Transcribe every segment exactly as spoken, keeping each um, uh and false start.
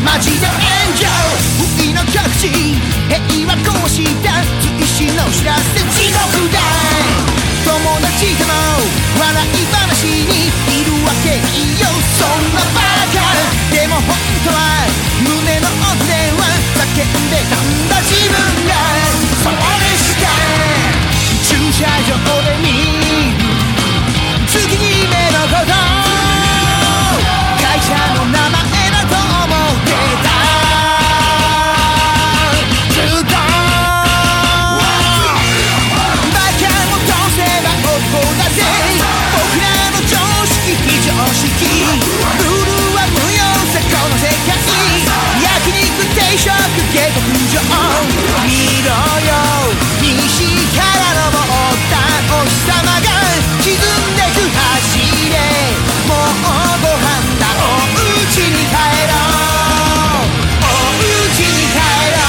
マジで炎上不意の極地平和こうした追試の知らせ地獄だ友達との笑い話にいるわけいいよそんなバカでも本当は胸の奥では叫んでたんだ自分がそれしか駐車場で見る月決めのこと会社の名前だと思ってたずっとバカもどうせば男だぜ僕らの常識非常識ルールは無用さこの世界焼肉定食下克上見ろよ西から登ったお日様が沈んでく走れもうご飯だお家に帰ろうお家に帰ろ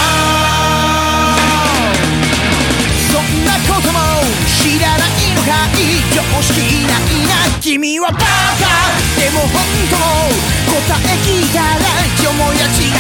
うそんなことも知らないのかい常識ないな君はバカでも本当答え聞いたらよもやち